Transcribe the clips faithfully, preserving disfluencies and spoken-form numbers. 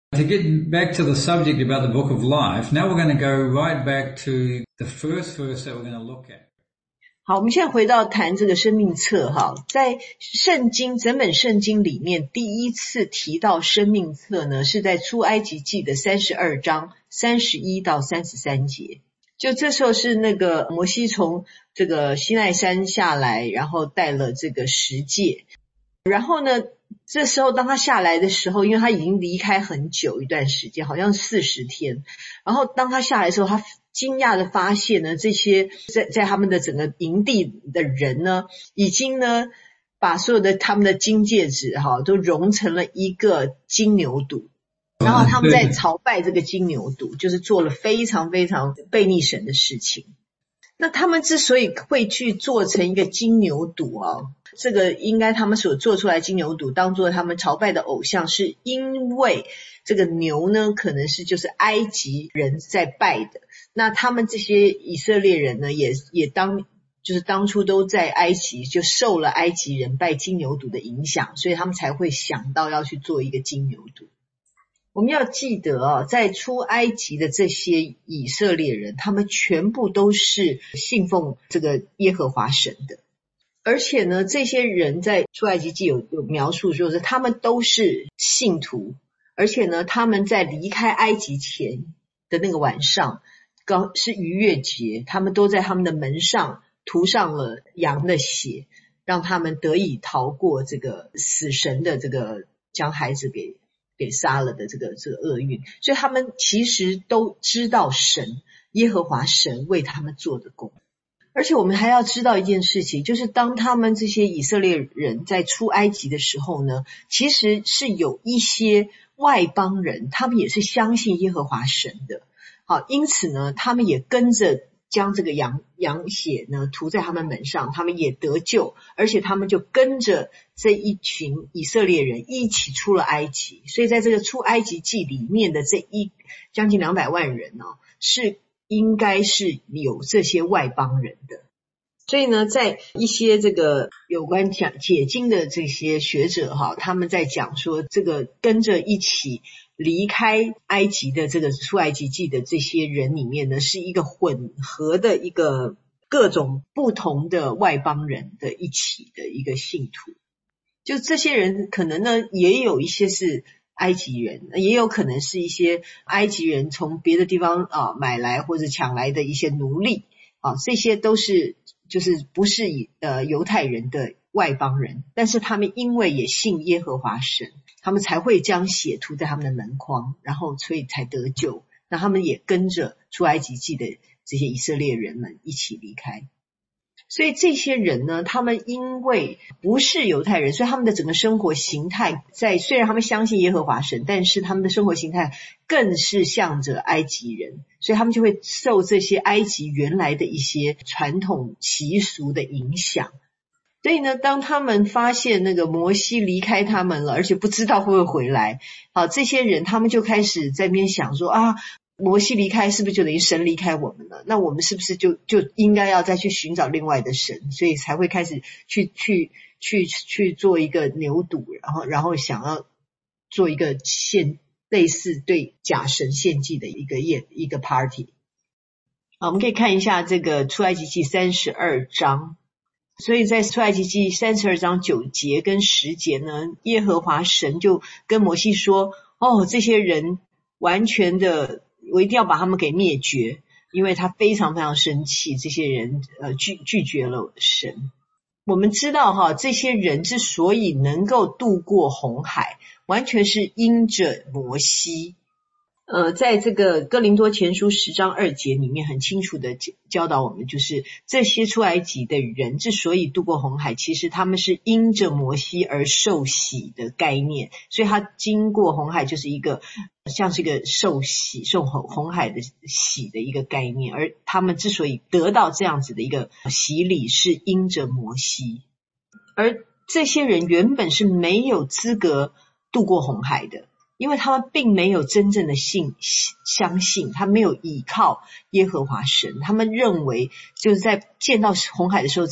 To get back to the subject about the Book of Life, now we're going to go right back to the first verse that we're going to look at. 好，我们现在回到谈这个生命册哈，在圣经整本圣经里面第一次提到生命册呢，是在出埃及记的三十二章三十一到三十三节。就这时候是那个摩西从这个西奈山下来，然后带了这个十诫，然后呢这时候当他下来的时候，因为他已经离开很久一段时间，好像四十天，然后当他下来的时候，他惊讶的发现呢，这些在在他们的整个营地的人呢，已经呢把所有的他们的金戒指哈都融成了一个金牛犊，然后他们在朝拜这个金牛犊，就是做了非常非常悖逆神的事情。那他们之所以会去做成一个金牛犊啊，这个应该他们所做出来的金牛犊当做他们朝拜的偶像，是因为这个牛呢可能是就是埃及人在拜的，那他们这些以色列人呢也也当就是当初都在埃及就受了埃及人拜金牛犊的影响，所以他们才会想到要去做一个金牛犊。我们要记得啊，在出埃及的这些以色列人，他们全部都是信奉这个耶和华神的，而且呢这些人在出埃及记有有描述说是他们都是信徒，而且呢他们在离开埃及前的那个晚上刚是逾越节，他们都在他们的门上涂上了羊的血，让他们得以逃过这个死神的这个将孩子给给杀了的这个这个厄运，所以他们其实都知道神耶和华神为他们做的工。而且我们还要知道一件事情，就是当他们这些以色列人在出埃及的时候呢，其实是有一些外邦人，他们也是相信耶和华神的。好，因此呢他们也跟着将这个羊羊血呢涂在他们门上，他们也得救，而且他们就跟着这一群以色列人一起出了埃及。所以在这个出埃及记里面的这一将近两百万人呢、哦，是应该是有这些外邦人的。所以呢在一些这个有关讲解经的这些学者哈，他们在讲说这个跟着一起离开埃及的这个出埃及记的这些人里面呢，是一个混合的一个各种不同的外邦人的一起的一个信徒。就这些人可能呢也有一些是埃及人，也有可能是一些埃及人从别的地方啊买来或者抢来的一些奴隶啊，这些都是就是不是呃犹太人的外邦人，但是他们因为也信耶和华神，他们才会将血涂在他们的门框，然后所以才得救。那他们也跟着出埃及记的这些以色列人们一起离开。所以这些人呢，他们因为不是犹太人，所以他们的整个生活形态在虽然他们相信耶和华神，但是他们的生活形态更是向着埃及人，所以他们就会受这些埃及原来的一些传统习俗的影响。所以呢当他们发现那个摩西离开他们了，而且不知道会不会回来，好，这些人他们就开始在那边想说啊，摩西离开是不是就等于神离开我们了？那我们是不是就就应该要再去寻找另外的神？所以才会开始去去去去做一个牛犊，然后然后想要做一个献类似对假神献祭的一个宴一个 party。好，我们可以看一下这个出埃及记三十二章。所以在出埃及记三十二章九节跟十节呢，耶和华神就跟摩西说，哦，这些人完全的我一定要把他们给灭绝，因为他非常非常生气，这些人呃拒拒绝了神。我们知道哈，这些人之所以能够渡过红海，完全是因着摩西。呃，在这个哥林多前书十章二节里面很清楚的教导我们，就是这些出埃及的人之所以渡过红海，其实他们是因着摩西而受洗的概念，所以他经过红海就是一个像是一个受洗受红海的洗的一个概念，而他们之所以得到这样子的一个洗礼是因着摩西，而这些人原本是没有资格渡过红海的，因为他们并没有真正的信相信，他没有依靠耶和华神，他们认为就是在见到红海的时候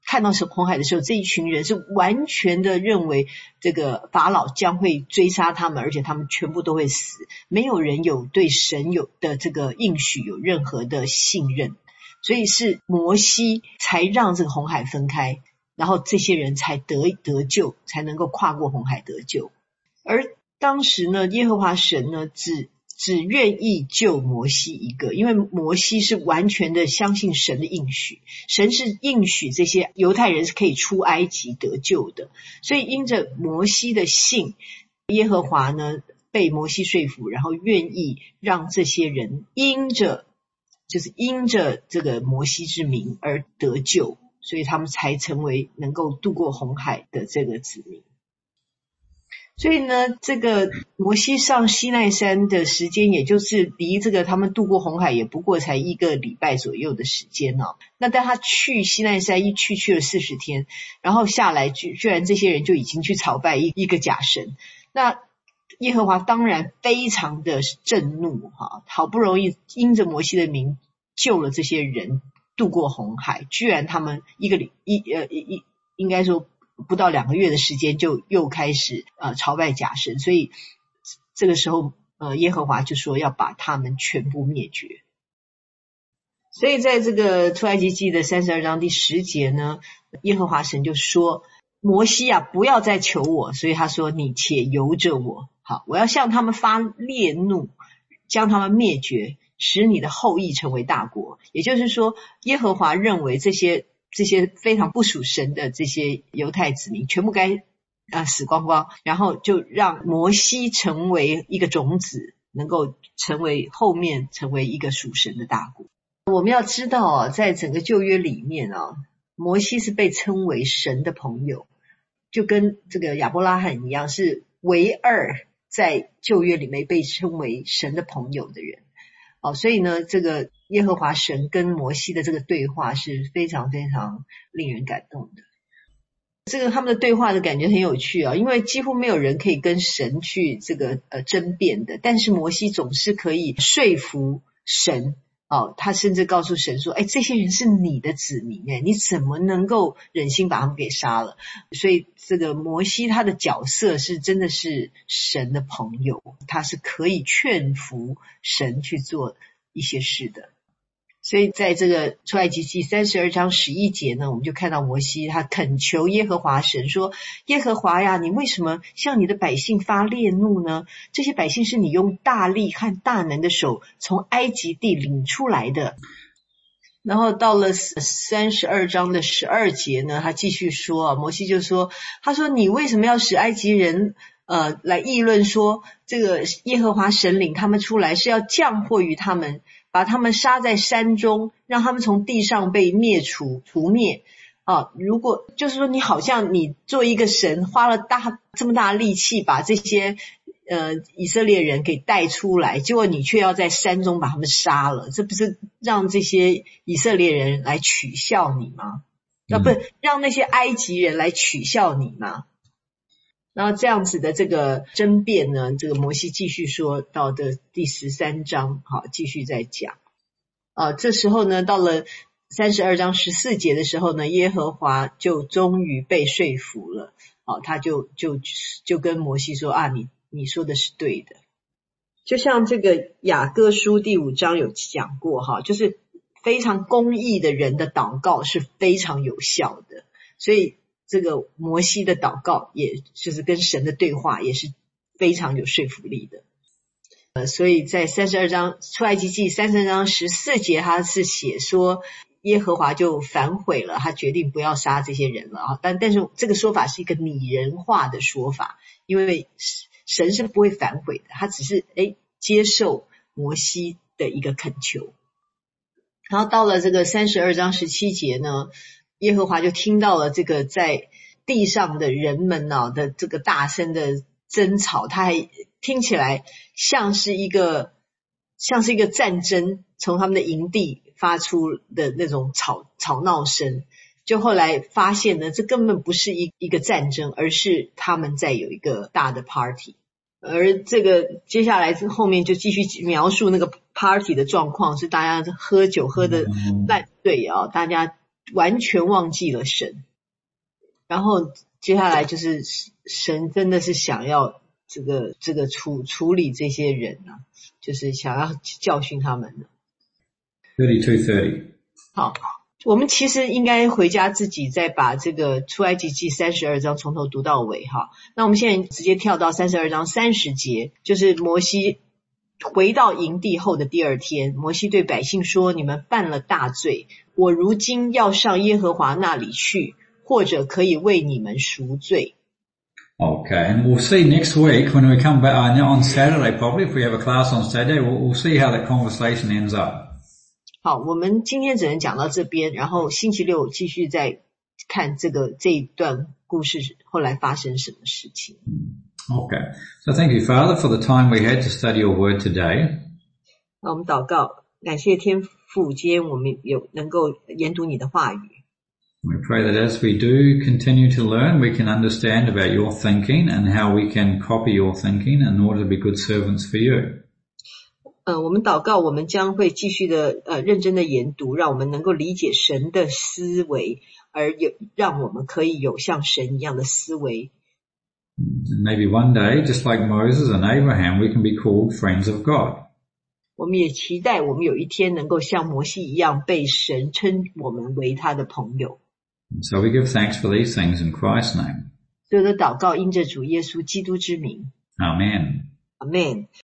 看到红海的时候，这一群人是完全的认为这个法老将会追杀他们，而且他们全部都会死，没有人有对神有的这个应许有任何的信任，所以是摩西才让这个红海分开，然后这些人才得得救，才能够跨过红海得救。而当时呢，耶和华神呢只只愿意救摩西一个，因为摩西是完全的相信神的应许，神是应许这些犹太人是可以出埃及得救的，所以因着摩西的信，耶和华呢被摩西说服，然后愿意让这些人因着就是因着这个摩西之名而得救，所以他们才成为能够渡过红海的这个子民。所以呢，这个摩西上西奈山的时间，也就是离这个他们渡过红海也不过才一个礼拜左右的时间哦。那但他去西奈山一去去了四十天，然后下来居居然这些人就已经去朝拜一一个假神。那耶和华当然非常的震怒哈，好不容易因着摩西的名救了这些人渡过红海，居然他们一个礼一呃一应该说不到两个月的时间就又开始呃朝拜假神，所以这个时候呃耶和华就说要把他们全部灭绝。所以在这个出埃及记的三十二章第十节呢，耶和华神就说摩西啊，不要再求我，所以他说你且由着我，好，我要向他们发烈怒，将他们灭绝，使你的后裔成为大国。也就是说，耶和华认为这些这些非常不属神的这些犹太子民全部该啊死光光，然后就让摩西成为一个种子，能够成为后面成为一个属神的大国。我们要知道啊，在整个旧约里面啊，摩西是被称为神的朋友，就跟这个亚伯拉罕一样，是唯二在旧约里面被称为神的朋友的人。哦，所以呢，这个耶和华神跟摩西的这个对话是非常非常令人感动的。这个他们的对话的感觉很有趣啊，因为几乎没有人可以跟神去这个呃争辩的，但是摩西总是可以说服神。哦，他甚至告诉神说，哎，这些人是你的子民，哎，你怎么能够忍心把他们给杀了？所以这个摩西他的角色是真的是神的朋友，他是可以劝服神去做一些事的。所以在这个出埃及记三十二章十一节呢，我们就看到摩西他恳求耶和华神说，耶和华呀，你为什么向你的百姓发烈怒呢？这些百姓是你用大力和大能的手从埃及地领出来的。然后到了三十二章的十二节呢，他继续说啊，摩西就说，他说你为什么要使埃及人呃来议论说，这个耶和华神领他们出来是要降祸于他们，把他们杀在山中，让他们从地上被灭除除灭啊！如果就是说你好像你做一个神，花了大这么大力气把这些呃以色列人给带出来，结果你却要在山中把他们杀了，这不是让这些以色列人来取笑你吗？啊，不是让那些埃及人来取笑你吗？然后这样子的这个争辩呢，这个摩西继续说到的第十三章，好，继续再讲。啊，这时候呢，到了三十二章十四节的时候呢，耶和华就终于被说服了。啊，他就就就跟摩西说啊，你你说的是对的。就像这个雅各书第五章有讲过哈，就是非常公义的人的祷告是非常有效的，所以这个摩西的祷告也就是跟神的对话也是非常有说服力的。呃，所以在三十二章出埃及记三十二章十四节，他是写说耶和华就反悔了，他决定不要杀这些人了啊。但但是这个说法是一个拟人化的说法，因为神是不会反悔的，他只是诶接受摩西的一个恳求。然后到了这个三十二章十七节呢，耶和华就听到了这个在地上的人们啊的这个大声的争吵，他还听起来像是一个像是一个战争从他们的营地发出的那种吵吵闹声，就后来发现呢，这根本不是一一个战争，而是他们在有一个大的 party。而这个接下来后面就继续描述那个 party 的状况，是大家喝酒喝的烂醉啊，大家完全忘记了神。然后接下来就是神真的是想要这个这个处处理这些人啊，就是想要教训他们的。 thirty-two thirty。 好，我们其实应该回家自己再把这个出埃及记三十二章从头读到尾哈。那我们现在直接跳到三十二章三十节，就是摩西回到营地后的第二天，摩西对百姓说：你们犯了大罪，我如今要上耶和华那里去，或者可以为你们赎罪。 Okay, and we'll see next week when we come back, uh, on Saturday probably, if we have a class on Saturday, we'll, we'll see how that conversation ends up. 好，我们今天只能讲到这边，然后星期六继续再看这个这一段故事后来发生什么事情。 Okay, so thank you, Father, for the time we had to study your word today. 那我们祷告，感谢天父，今天我们有能够研读你的话语。 We pray that as we do continue to learn, we can understand about your thinking and how we can copy your thinking in order to be good servants for you. 呃，我们祷告，我们将会继续的呃认真的研读，让我们能够理解神的思维，而有让我们可以有像神一样的思维。 And maybe one day, just like Moses and Abraham, we can be called friends of God. 我们也期待我们有一天能够像摩西一样被神称我们为他的朋友。 And so we give thanks for these things in Christ's name. 所有的祷告因着主耶稣基督之名。 Amen. Amen.